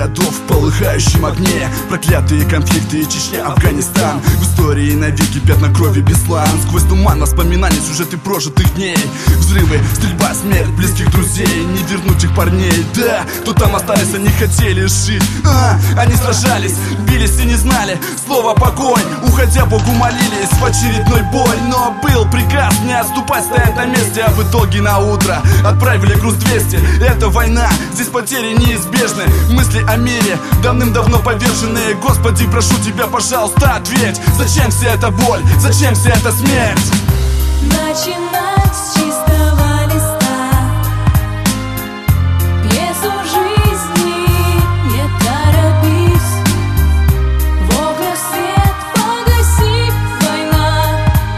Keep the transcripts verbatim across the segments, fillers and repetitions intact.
городов в полыхающем огне. Проклятые конфликты, Чечня, Афганистан. В истории навеки пятна крови, беслан. Сквозь туман воспоминаний, сюжеты прожитых дней. Взрывы, стрельба, смерть близких друзей. Не вернуть их парней, да, кто там остались, они хотели жить. а, Они сражались, бились и не знали слова покой. Уходя, Богу молились в очередной бой. Но был приказ не отступать, стоять на месте. А в итоге на утро отправили груз двести. Это война, здесь потери неизбежны. Мысли о мире давным-давно поверженные. Господи, прошу тебя, пожалуйста, ответь. Зачем вся эта боль, зачем вся эта смерть? Начинать с чистого листа пьесу жизни, не торопись. В окнах свет погаси, война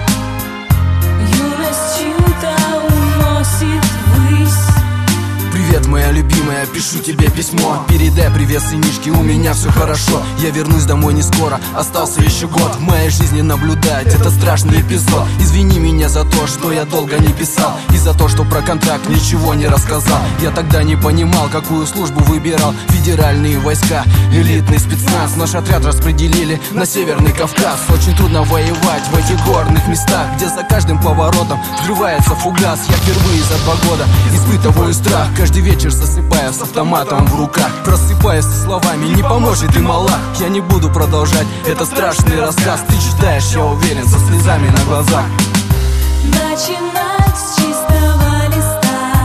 юность чью-то уносит ввысь. Привет, моя любимая, пишу тебе письмо. Передай привет сынишке, у меня все хорошо. Я вернусь домой не скоро, остался еще год. В моей жизни наблюдать это страшный эпизод. Извини меня за то, что я долго не писал, и за то, что про контракт ничего не рассказал. Я тогда не понимал, какую службу выбирал. Федеральные войска, элитный спецназ. Наш отряд распределили на Северный Кавказ. Очень трудно воевать в этих горных местах, где за каждым поворотом взрывается фугас. Я впервые за два года испытываю страх. Каждый вечер засыпая с автоматом в руках, просыпаясь со словами «не поможет и мала». Я не буду продолжать, это страшный рассказ. Ты читаешь, я уверен, со слезами на глазах. Начинать с чистого листа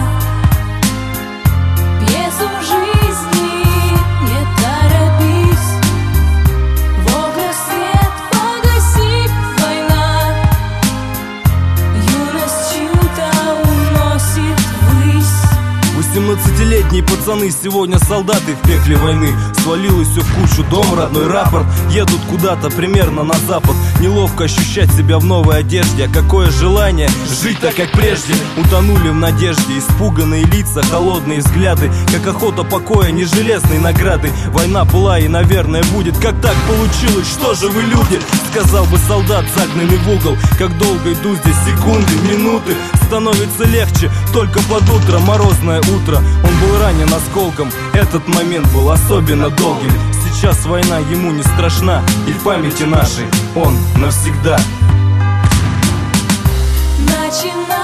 пьесу жизни, не торопись. В окнах свет погаси, война юность чью-то уносит ввысь. восемнадцатилетние пацаны, сегодня солдаты в пекле войны. Свалилось все в кучу, дом, родной рапорт. Едут куда-то примерно на запад. Неловко ощущать себя в новой одежде. А какое желание жить так, как прежде. Утонули в надежде, испуганные лица, холодные взгляды. Как охота покоя, не железной награды. Война была и, наверное, будет. Как так получилось, что же вы люди? Сказал бы солдат, загнанный в угол. Как долго иду здесь секунды, минуты. Становится легче, только под утро, морозное утро. Он был ранен осколком, этот момент был особенно долгим. Сейчас война ему не страшна, и в памяти нашей он навсегда. Начинать